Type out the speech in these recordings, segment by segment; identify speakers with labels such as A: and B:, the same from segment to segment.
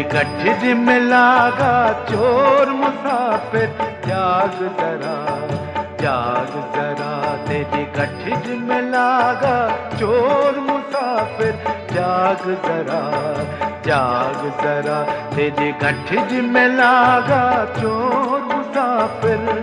A: गठिज में लागा चोर मुसाफिर, जाग जरा जाग जरा। तेरी गठिज में लागा चोर मुसाफिर, जाग जरा जाग जरा। तेरी गठिज में लागा चोर मुसाफिर।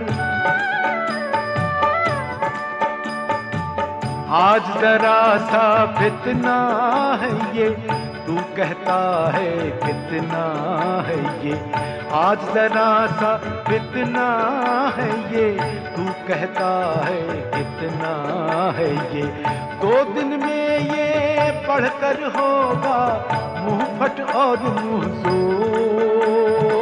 A: आज जरा सा फितना है ये, तू कहता है कितना है ये। आज जरा सा फितना है ये, तू कहता है कितना है ये। 2 दिन में ये पढ़कर होगा मुंह फट और मुंह जोर।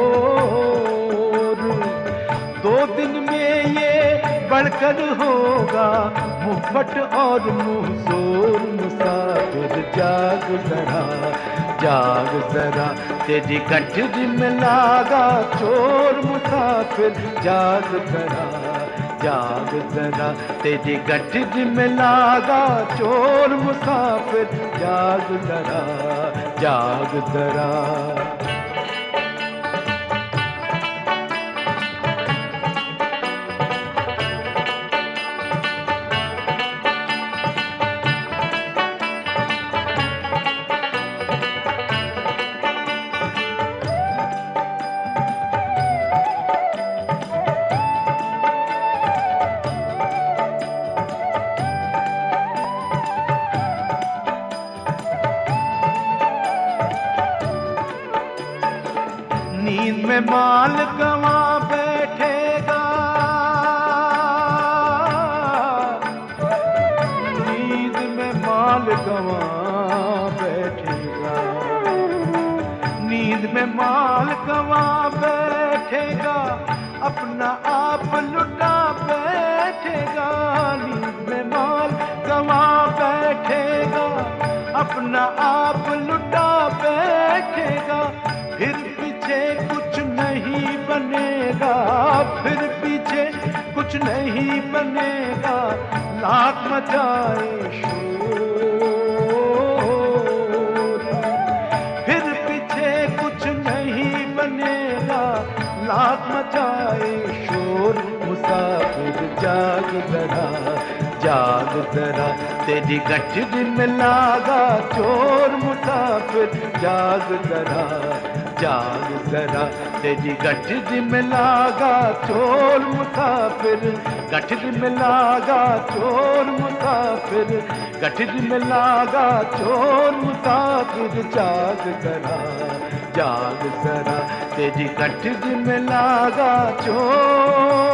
A: 2 दिन में ये बढ़कर होगा मुफट और मुंह जोर। मुसाफिर जाग जरा जाग जरा। तेरी गठिज में लागा चोर मुसाफिर, जाग जरा जाग जरा। तेरी गठिज में लागा चोर मुसाफिर, जाग जरा जाग जरा। नींद में माल गंवा बैठेगा, नींद में माल गंवा बैठेगा। नींद में माल गंवा बैठेगा, अपना आप लुटा बैठेगा। नींद में माल गंवा बैठेगा, अपना आप लुटा बैठेगा। फिर पीछे कुछ नहीं बनेगा, फिर पीछे कुछ नहीं बनेगा। लाख मचाए शोर, फिर पीछे कुछ नहीं बनेगा। लाख मचाए शोर। मुसाफिर जाग जरा जाग जरा। तेरी गठिज में लागा चोर मुसाफिर, जाग जरा जाग जरा। तेरी गठिज में लागा चोर मुसाफिर, गठिज में लागा चोर मुसाफिर, गठिज में लागा चोर मुसाफिर, जाग जरा जाग जरा। तेरी गठिज में लागा चोर